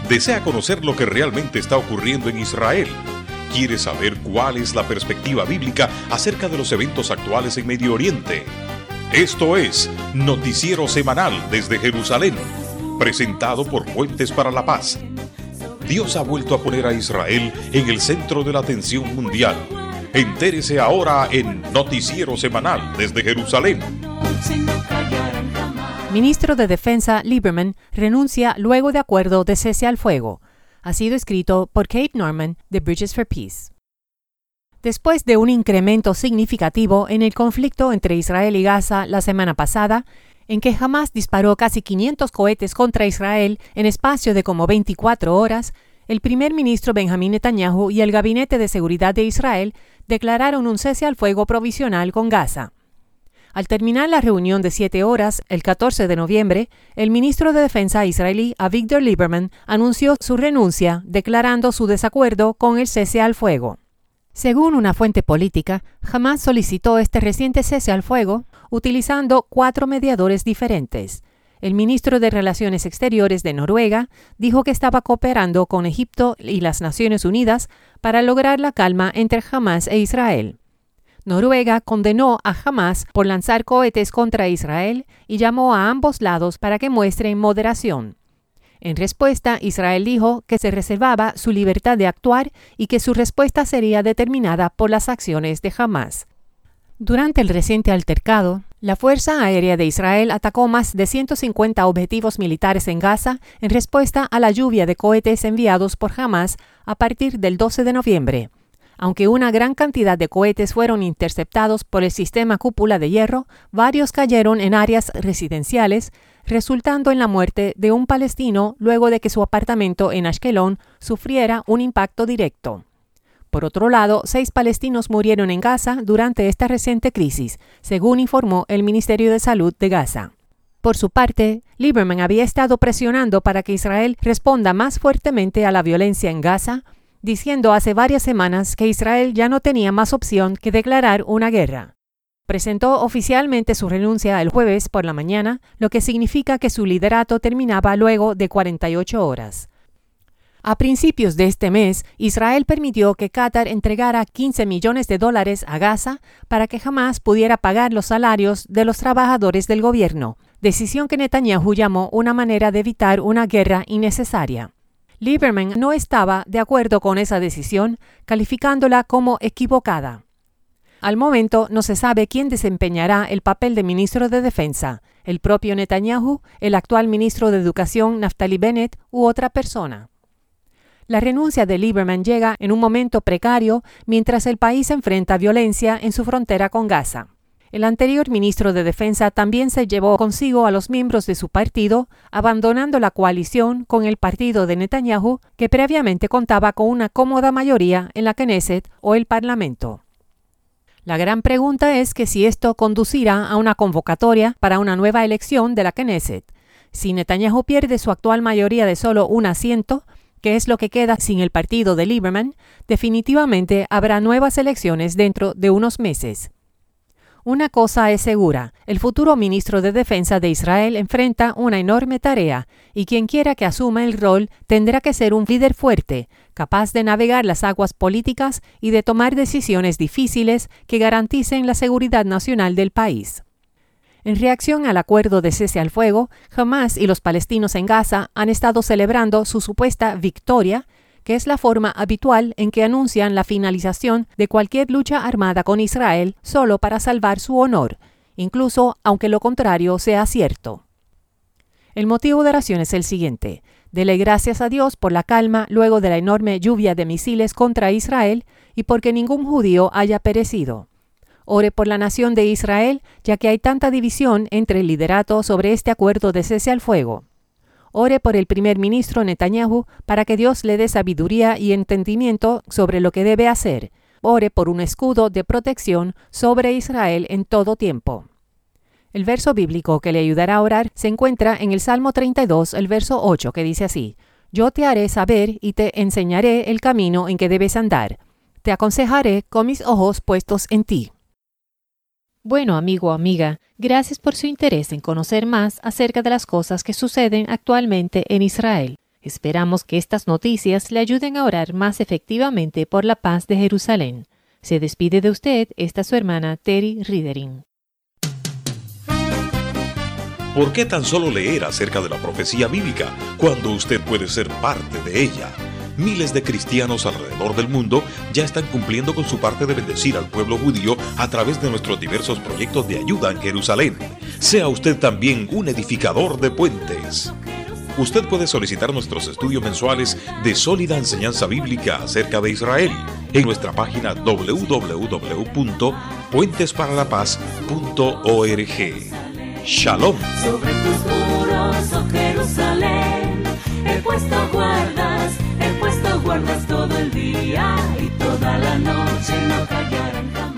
¿Desea conocer lo que realmente está ocurriendo en Israel? ¿Quiere saber cuál es la perspectiva bíblica acerca de los eventos actuales en Medio Oriente? Esto es Noticiero Semanal desde Jerusalén, presentado por Puentes para la Paz. Dios ha vuelto a poner a Israel en el centro de la atención mundial. Entérese ahora en Noticiero Semanal desde Jerusalén. Ministro de Defensa Lieberman renuncia luego de acuerdo de cese al fuego. Ha sido escrito por Kate Norman de Bridges for Peace. Después de un incremento significativo en el conflicto entre Israel y Gaza la semana pasada, en que Hamas disparó casi 500 cohetes contra Israel en espacio de como 24 horas, el primer ministro Benjamín Netanyahu y el Gabinete de Seguridad de Israel declararon un cese al fuego provisional con Gaza. Al terminar la reunión de 7 horas, el 14 de noviembre, el ministro de Defensa israelí Avigdor Lieberman anunció su renuncia, declarando su desacuerdo con el cese al fuego. Según una fuente política, Hamas solicitó este reciente cese al fuego utilizando 4 mediadores diferentes. El ministro de Relaciones Exteriores de Noruega dijo que estaba cooperando con Egipto y las Naciones Unidas para lograr la calma entre Hamas e Israel. Noruega condenó a Hamas por lanzar cohetes contra Israel y llamó a ambos lados para que muestren moderación. En respuesta, Israel dijo que se reservaba su libertad de actuar y que su respuesta sería determinada por las acciones de Hamas. Durante el reciente altercado, la Fuerza Aérea de Israel atacó más de 150 objetivos militares en Gaza en respuesta a la lluvia de cohetes enviados por Hamas a partir del 12 de noviembre. Aunque una gran cantidad de cohetes fueron interceptados por el sistema cúpula de hierro, varios cayeron en áreas residenciales, resultando en la muerte de un palestino luego de que su apartamento en Ashkelon sufriera un impacto directo. Por otro lado, 6 palestinos murieron en Gaza durante esta reciente crisis, según informó el Ministerio de Salud de Gaza. Por su parte, Lieberman había estado presionando para que Israel responda más fuertemente a la violencia en Gaza, diciendo hace varias semanas que Israel ya no tenía más opción que declarar una guerra. Presentó oficialmente su renuncia el jueves por la mañana, lo que significa que su liderato terminaba luego de 48 horas. A principios de este mes, Israel permitió que Qatar entregara $15 millones a Gaza para que Hamas pudiera pagar los salarios de los trabajadores del gobierno, decisión que Netanyahu llamó una manera de evitar una guerra innecesaria. Lieberman no estaba de acuerdo con esa decisión, calificándola como equivocada. Al momento no se sabe quién desempeñará el papel de ministro de Defensa, el propio Netanyahu, el actual ministro de Educación Naftali Bennett u otra persona. La renuncia de Lieberman llega en un momento precario mientras el país enfrenta violencia en su frontera con Gaza. El anterior ministro de Defensa también se llevó consigo a los miembros de su partido, abandonando la coalición con el partido de Netanyahu, que previamente contaba con una cómoda mayoría en la Knesset o el Parlamento. La gran pregunta es que si esto conducirá a una convocatoria para una nueva elección de la Knesset. Si Netanyahu pierde su actual mayoría de solo un asiento, que es lo que queda sin el partido de Lieberman, definitivamente habrá nuevas elecciones dentro de unos meses. Una cosa es segura, el futuro ministro de Defensa de Israel enfrenta una enorme tarea y quien quiera que asuma el rol tendrá que ser un líder fuerte, capaz de navegar las aguas políticas y de tomar decisiones difíciles que garanticen la seguridad nacional del país. En reacción al acuerdo de cese al fuego, Hamas y los palestinos en Gaza han estado celebrando su supuesta victoria, que es la forma habitual en que anuncian la finalización de cualquier lucha armada con Israel solo para salvar su honor, incluso aunque lo contrario sea cierto. El motivo de oración es el siguiente: dele gracias a Dios por la calma luego de la enorme lluvia de misiles contra Israel y porque ningún judío haya perecido. Ore por la nación de Israel, ya que hay tanta división entre el liderato sobre este acuerdo de cese al fuego. Ore por el primer ministro Netanyahu para que Dios le dé sabiduría y entendimiento sobre lo que debe hacer. Ore por un escudo de protección sobre Israel en todo tiempo. El verso bíblico que le ayudará a orar se encuentra en el Salmo 32, el verso 8, que dice así: Yo te haré saber y te enseñaré el camino en que debes andar. Te aconsejaré con mis ojos puestos en ti. Bueno, amigo o amiga, gracias por su interés en conocer más acerca de las cosas que suceden actualmente en Israel. Esperamos que estas noticias le ayuden a orar más efectivamente por la paz de Jerusalén. Se despide de usted esta su hermana Terry Ridering. ¿Por qué tan solo leer acerca de la profecía bíblica cuando usted puede ser parte de ella? Miles de cristianos alrededor del mundo ya están cumpliendo con su parte de bendecir al pueblo judío a través de nuestros diversos proyectos de ayuda en Jerusalén. Sea usted también un edificador de puentes. Usted puede solicitar nuestros estudios mensuales de sólida enseñanza bíblica acerca de Israel en nuestra página www.puentesparalapaz.org. Shalom. Sobre tus muros, oh Jerusalén, he puesto guardas todo el día y toda la noche, no callarán jamás.